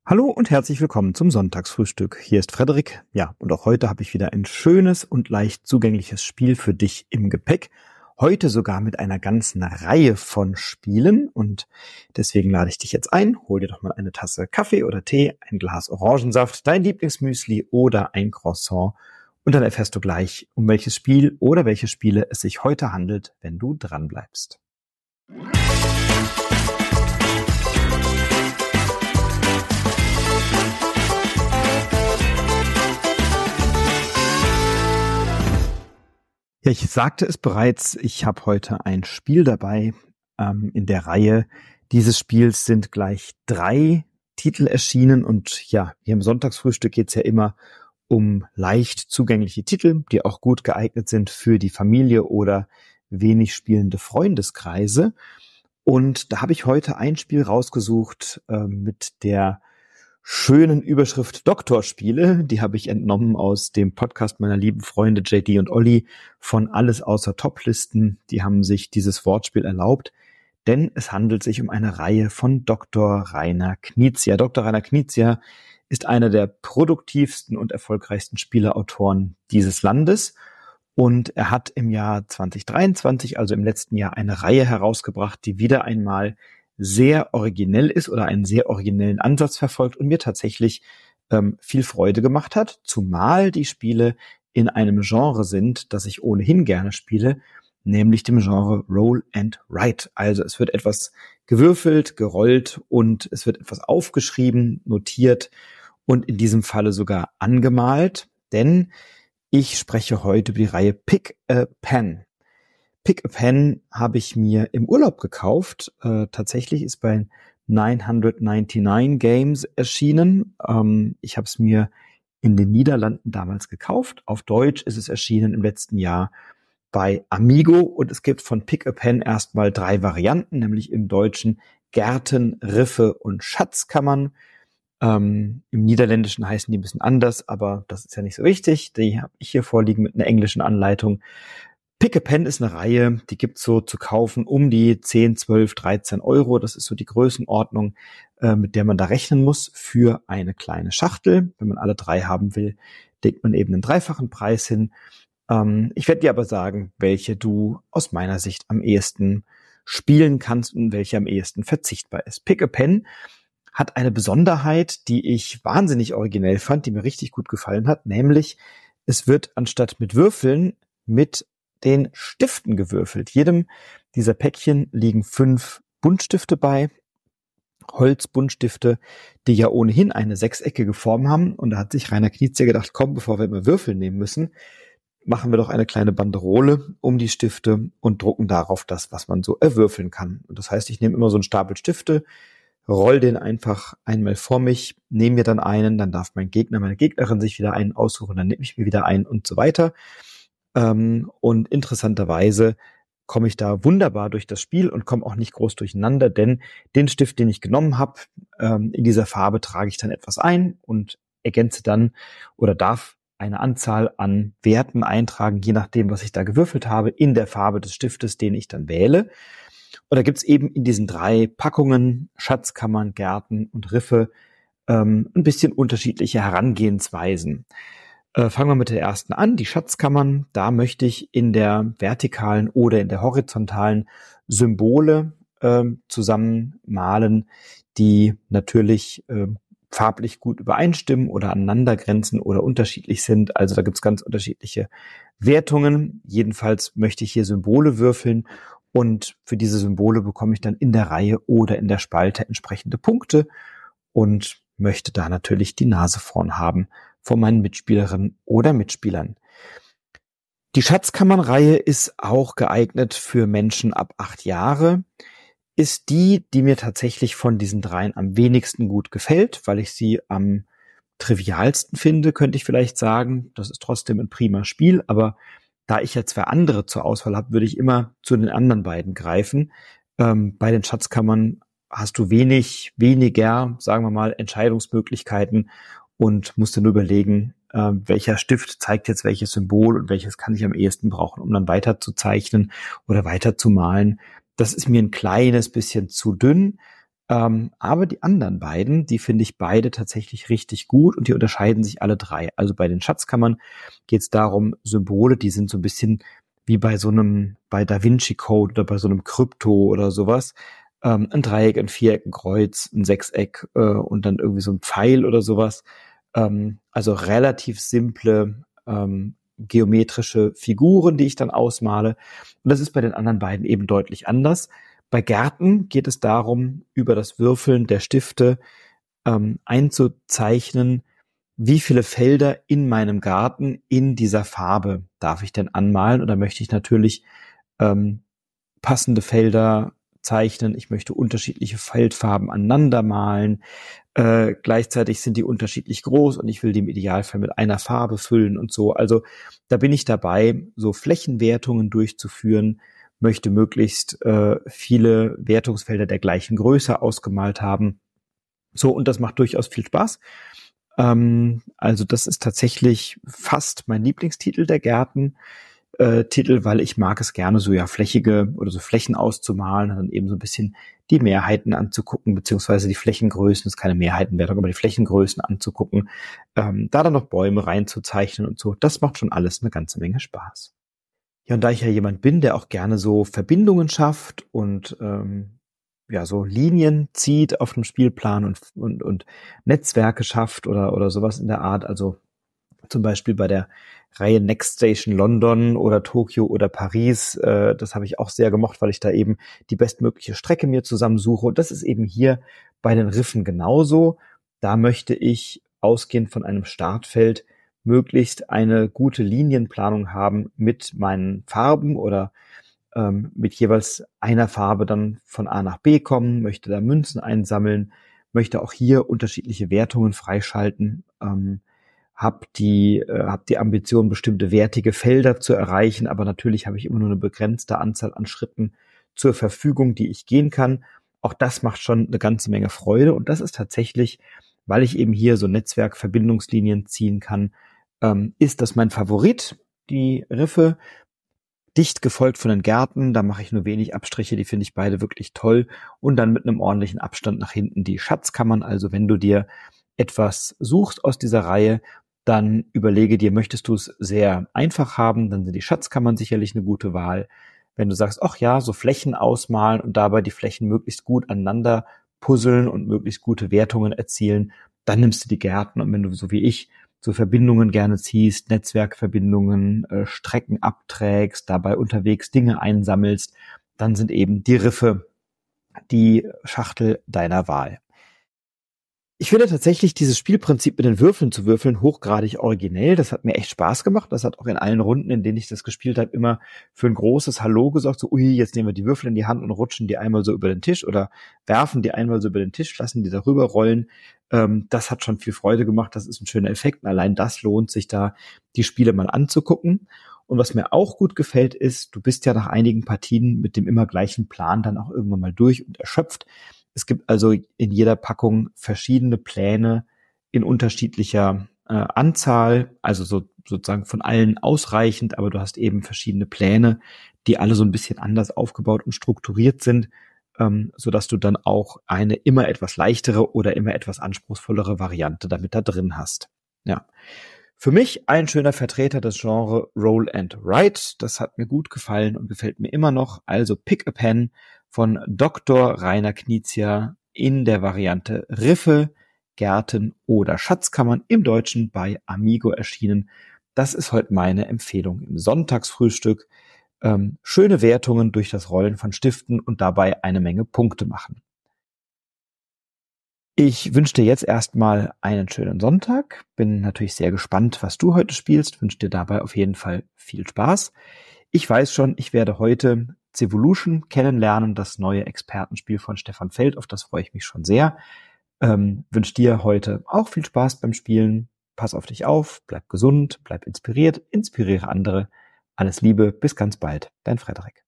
Hallo und herzlich willkommen zum Sonntagsfrühstück. Hier ist Frederik. Ja, und auch heute habe ich wieder ein schönes und leicht zugängliches Spiel für dich im Gepäck. Heute sogar mit einer ganzen Reihe von Spielen und deswegen lade ich dich jetzt ein. Hol dir doch mal eine Tasse Kaffee oder Tee, ein Glas Orangensaft, dein Lieblingsmüsli oder ein Croissant und dann erfährst du gleich, um welches Spiel oder welche Spiele es sich heute handelt, wenn du dran bleibst. Ja, ich sagte es bereits, ich habe heute ein Spiel dabei. In der Reihe dieses Spiels sind gleich 3 Titel erschienen und ja, hier im Sonntagsfrühstück geht's ja immer um leicht zugängliche Titel, die auch gut geeignet sind für die Familie oder wenig spielende Freundeskreise. Und da habe ich heute ein Spiel rausgesucht mit der schönen Überschrift Doktorspiele. Die habe ich entnommen aus dem Podcast meiner lieben Freunde JD und Olli von Alles außer Toplisten. Die haben sich dieses Wortspiel erlaubt, denn es handelt sich um eine Reihe von Dr. Rainer Knizia. Dr. Rainer Knizia ist einer der produktivsten und erfolgreichsten Spieleautoren dieses Landes und er hat im Jahr 2023, also im letzten Jahr, eine Reihe herausgebracht, die wieder einmal sehr originell ist oder einen sehr originellen Ansatz verfolgt und mir tatsächlich viel Freude gemacht hat, zumal die Spiele in einem Genre sind, das ich ohnehin gerne spiele, nämlich dem Genre Roll and Write. Also es wird etwas gewürfelt, gerollt und es wird etwas aufgeschrieben, notiert und in diesem Falle sogar angemalt, denn ich spreche heute über die Reihe Pick a Pen. Pick a Pen habe ich mir im Urlaub gekauft. Tatsächlich ist bei 999 Games erschienen. Ich habe es mir in den Niederlanden damals gekauft. Auf Deutsch ist es erschienen im letzten Jahr bei Amigo und es gibt von Pick a Pen erstmal 3 Varianten, nämlich im Deutschen Gärten, Riffe und Schatzkammern. Im Niederländischen heißen die ein bisschen anders, aber das ist ja nicht so wichtig. Die habe ich hier vorliegen mit einer englischen Anleitung. Pick a Pen ist eine Reihe, die gibt's so zu kaufen um die 10, 12, 13 Euro. Das ist so die Größenordnung, mit der man da rechnen muss für eine kleine Schachtel. Wenn man alle 3 haben will, legt man eben einen dreifachen Preis hin. Ich werde dir aber sagen, welche du aus meiner Sicht am ehesten spielen kannst und welche am ehesten verzichtbar ist. Pick a Pen hat eine Besonderheit, die ich wahnsinnig originell fand, die mir richtig gut gefallen hat, nämlich es wird anstatt mit Würfeln mit den Stiften gewürfelt. Jedem dieser Päckchen liegen 5 Buntstifte bei, Holzbuntstifte, die ja ohnehin eine sechseckige Form haben. Und da hat sich Rainer Knizia gedacht, komm, bevor wir immer Würfel nehmen müssen, machen wir doch eine kleine Banderole um die Stifte und drucken darauf das, was man so erwürfeln kann. Und das heißt, ich nehme immer so einen Stapel Stifte, roll den einfach einmal vor mich, nehme mir dann einen, dann darf mein Gegner, meine Gegnerin sich wieder einen aussuchen, dann nehme ich mir wieder einen und so weiter. Und interessanterweise komme ich da wunderbar durch das Spiel und komme auch nicht groß durcheinander, denn den Stift, den ich genommen habe, in dieser Farbe trage ich dann etwas ein und ergänze dann oder darf eine Anzahl an Werten eintragen, je nachdem, was ich da gewürfelt habe, in der Farbe des Stiftes, den ich dann wähle. Und da gibt's eben in diesen 3 Packungen, Schatzkammern, Gärten und Riffe, ein bisschen unterschiedliche Herangehensweisen. Fangen wir mit der ersten an, die Schatzkammern. Da möchte ich in der vertikalen oder in der horizontalen Symbole zusammenmalen, die natürlich farblich gut übereinstimmen oder aneinander grenzen oder unterschiedlich sind. Also da gibt's ganz unterschiedliche Wertungen. Jedenfalls möchte ich hier Symbole würfeln und für diese Symbole bekomme ich dann in der Reihe oder in der Spalte entsprechende Punkte und möchte da natürlich die Nase vorn haben von meinen Mitspielerinnen oder Mitspielern. Die Schatzkammernreihe ist auch geeignet für Menschen ab 8 Jahre, ist die mir tatsächlich von diesen 3 am wenigsten gut gefällt, weil ich sie am trivialsten finde, könnte ich vielleicht sagen. Das ist trotzdem ein prima Spiel, aber da ich ja 2 andere zur Auswahl habe, würde ich immer zu den anderen beiden greifen. Bei den Schatzkammern hast du weniger, sagen wir mal, Entscheidungsmöglichkeiten und musst dir nur überlegen, welcher Stift zeigt jetzt welches Symbol und welches kann ich am ehesten brauchen, um dann weiter zu zeichnen oder weiter zu malen. Das ist mir ein kleines bisschen zu dünn. Aber die anderen beiden, die finde ich beide tatsächlich richtig gut und die unterscheiden sich alle drei. Also bei den Schatzkammern geht es darum, Symbole, die sind so ein bisschen wie bei Da Vinci Code oder bei so einem Krypto oder sowas. Ein Dreieck, ein Viereck, ein Kreuz, ein Sechseck und dann irgendwie so ein Pfeil oder sowas. Also relativ simple geometrische Figuren, die ich dann ausmale. Und das ist bei den anderen beiden eben deutlich anders. Bei Gärten geht es darum, über das Würfeln der Stifte einzuzeichnen, wie viele Felder in meinem Garten in dieser Farbe darf ich denn anmalen. Oder möchte ich natürlich passende Felder zeichnen. Ich möchte unterschiedliche Feldfarben aneinander malen. Gleichzeitig sind die unterschiedlich groß und ich will die im Idealfall mit einer Farbe füllen und so. Also da bin ich dabei, so Flächenwertungen durchzuführen, möchte möglichst viele Wertungsfelder der gleichen Größe ausgemalt haben. So, und das macht durchaus viel Spaß. Also das ist tatsächlich fast mein Lieblingstitel der Gärten. Titel, weil ich mag es gerne, so ja flächige oder so Flächen auszumalen und dann eben so ein bisschen die Mehrheiten anzugucken, beziehungsweise die Flächengrößen, das ist keine Mehrheitenwertung, aber die Flächengrößen anzugucken, da dann noch Bäume reinzuzeichnen und so. Das macht schon alles eine ganze Menge Spaß. Ja, und da ich ja jemand bin, der auch gerne so Verbindungen schafft und ja so Linien zieht auf dem Spielplan und Netzwerke schafft oder sowas in der Art, also zum Beispiel bei der Reihe Next Station London oder Tokio oder Paris. Das habe ich auch sehr gemocht, weil ich da eben die bestmögliche Strecke mir zusammensuche. Und das ist eben hier bei den Riffen genauso. Da möchte ich ausgehend von einem Startfeld möglichst eine gute Linienplanung haben mit meinen Farben oder mit jeweils einer Farbe dann von A nach B kommen, möchte da Münzen einsammeln, möchte auch hier unterschiedliche Wertungen freischalten, hab die Ambition, bestimmte wertige Felder zu erreichen, aber natürlich habe ich immer nur eine begrenzte Anzahl an Schritten zur Verfügung, die ich gehen kann. Auch das macht schon eine ganze Menge Freude und das ist tatsächlich, weil ich eben hier so Netzwerkverbindungslinien ziehen kann, ist das mein Favorit, die Riffe, dicht gefolgt von den Gärten, da mache ich nur wenig Abstriche, die finde ich beide wirklich toll und dann mit einem ordentlichen Abstand nach hinten die Schatzkammern, also wenn du dir etwas suchst aus dieser Reihe, dann überlege dir, möchtest du es sehr einfach haben, dann sind die Schatzkammern sicherlich eine gute Wahl. Wenn du sagst, ach ja, so Flächen ausmalen und dabei die Flächen möglichst gut aneinander puzzeln und möglichst gute Wertungen erzielen, dann nimmst du die Gärten. Und wenn du so wie ich so Verbindungen gerne ziehst, Netzwerkverbindungen, Strecken abträgst, dabei unterwegs Dinge einsammelst, dann sind eben die Riffe die Schachtel deiner Wahl. Ich finde tatsächlich dieses Spielprinzip mit den Würfeln zu würfeln hochgradig originell. Das hat mir echt Spaß gemacht. Das hat auch in allen Runden, in denen ich das gespielt habe, immer für ein großes Hallo gesorgt. So, ui, jetzt nehmen wir die Würfel in die Hand und rutschen die einmal so über den Tisch oder werfen die einmal so über den Tisch, lassen die darüber rollen. Das hat schon viel Freude gemacht. Das ist ein schöner Effekt. Und allein das lohnt sich da, die Spiele mal anzugucken. Und was mir auch gut gefällt ist, du bist ja nach einigen Partien mit dem immer gleichen Plan dann auch irgendwann mal durch und erschöpft. Es gibt also in jeder Packung verschiedene Pläne in unterschiedlicher Anzahl, also sozusagen von allen ausreichend, aber du hast eben verschiedene Pläne, die alle so ein bisschen anders aufgebaut und strukturiert sind, sodass du dann auch eine immer etwas leichtere oder immer etwas anspruchsvollere Variante damit da drin hast. Ja. Für mich ein schöner Vertreter des Genre Roll and Write. Das hat mir gut gefallen und gefällt mir immer noch. Also Pick a Pen von Dr. Rainer Knizia in der Variante Riffe, Gärten oder Schatzkammern im Deutschen bei Amigo erschienen. Das ist heute meine Empfehlung im Sonntagsfrühstück. Schöne Wertungen durch das Rollen von Stiften und dabei eine Menge Punkte machen. Ich wünsche dir jetzt erstmal einen schönen Sonntag. Bin natürlich sehr gespannt, was du heute spielst. Wünsche dir dabei auf jeden Fall viel Spaß. Ich weiß schon, ich werde heute Civolution kennenlernen, das neue Expertenspiel von Stefan Feld. Auf das freue ich mich schon sehr. Wünsche dir heute auch viel Spaß beim Spielen. Pass auf dich auf, bleib gesund, bleib inspiriert, inspiriere andere. Alles Liebe, bis ganz bald. Dein Frederik.